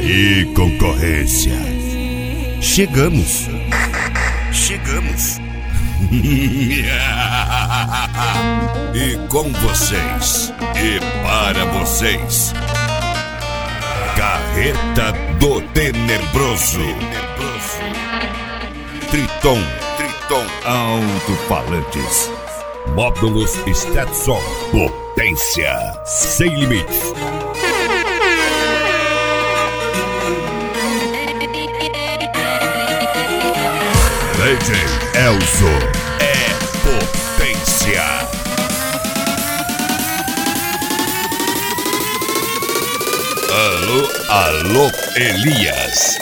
E concorrência. Chegamos. E com vocês, e para vocês, Carreta do Tenebroso. Triton Alto-Falantes. Módulos Stetson. Potência sem limites. DJ Elzo é potência. Alô, Elias.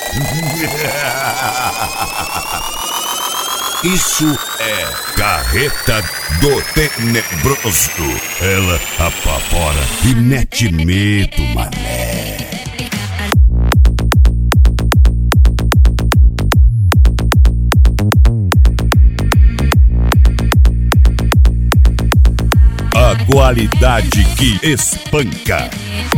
Isso é Carreta do Tenebroso. Ela apavora e mete medo, mané. A qualidade que espanca.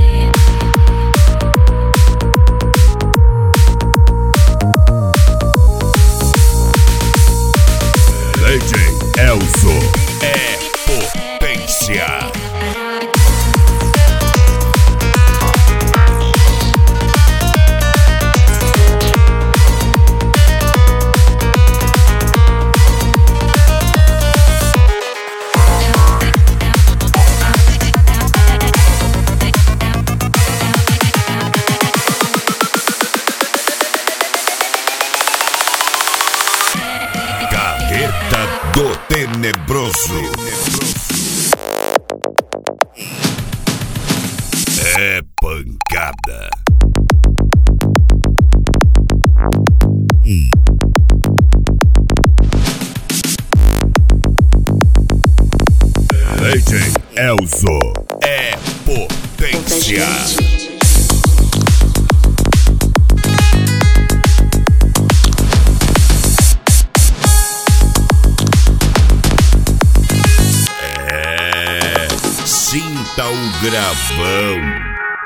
DJ Elzo é potência. Carreta do Tenebroso. É pancada. DJ Elzo é potência. Sinta o gravão.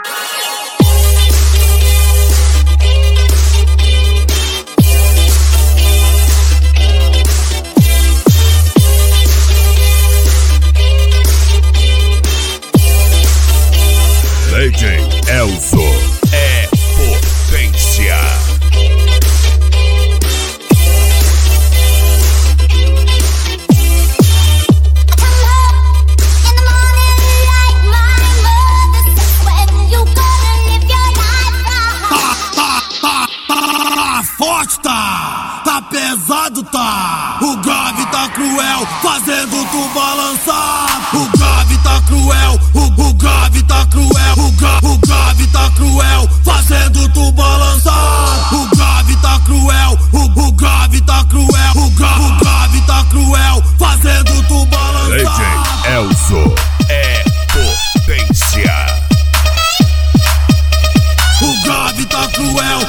DJ Elzo é potência. Tá pesado, tá. O grave tá cruel, fazendo tu balançar. O grave tá cruel, o grave tá cruel. O grave tá cruel, fazendo tu balançar. O grave tá cruel, o grave tá cruel. O grave tá cruel, fazendo tu balançar. DJ Elzo é potência. O grave tá cruel.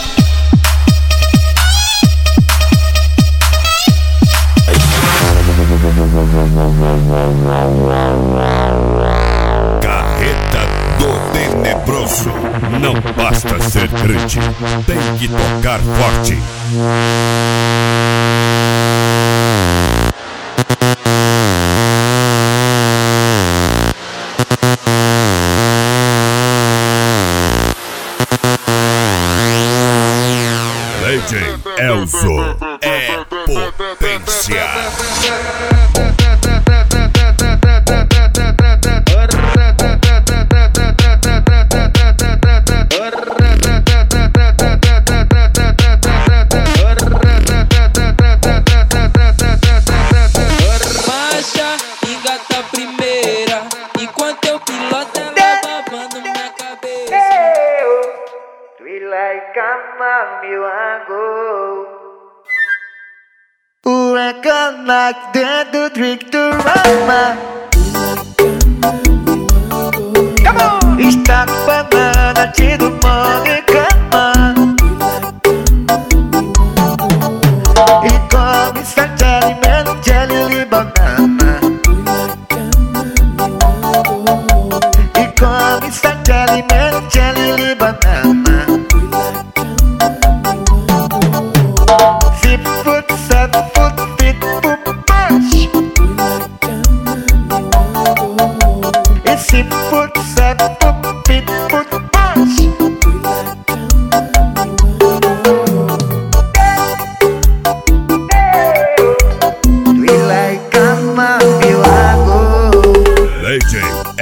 Carreta do Tenebroso. Não basta ser grande, tem que tocar forte. DJ Elzo é potência. Marcha, engata a primeira, enquanto eu piloto ela babando minha cabeça. We like a mommy wanna go. Like a night, then to drink to mama. Come on! Está com banana, tiro mão e cama. E come santelli, meno jelly, banana. E come santelli, meno jelly, banana.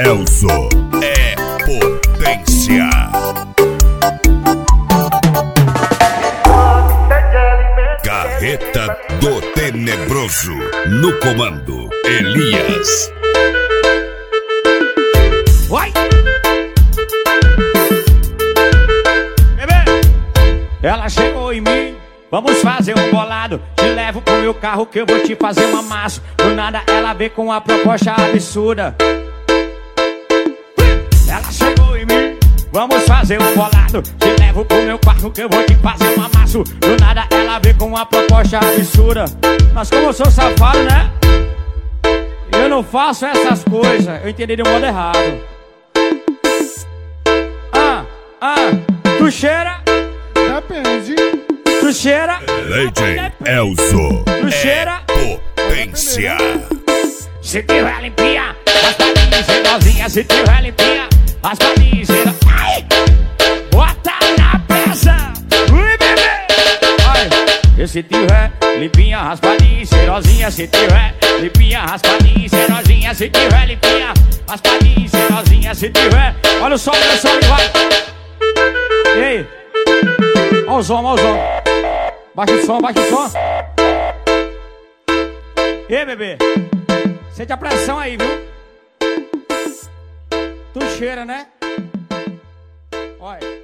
Elzo é potência. Carreta do Tenebroso. No comando, Elias. Vai! Bebê! Ela chegou em mim, vamos fazer um bolado. Te levo pro meu carro que eu vou te fazer um amasso. Do nada ela veio com uma proposta absurda. Ela chegou em mim, vamos fazer um bolado. Te levo pro meu quarto que eu vou te fazer um amasso. Do nada ela veio com uma proposta absurda. Mas como eu sou safado, né? Eu não faço essas coisas, eu entendi de modo errado. Tu cheira? Depende. Tu cheira? Lady Elzo Tu cheira? potência. Se tiver limpinha, raspadinha, cheirosinha. Se tiver limpinha, raspadinha, cheirosinha. Ai! Bota na peça! Ui, bebê! Ai! E se tiver limpinha, raspadinha, cheirosinha. Se tiver limpinha, raspadinha, cheirosinha. Se tiver limpinha, raspadinha, cheirosinha. Se tiver... Olha o som, vai! Ei! Olha o som, olha o som. Baixa o som, baixa o som. Ei, bebê! Sente a pressão aí, viu? Tu cheira, né? Olha.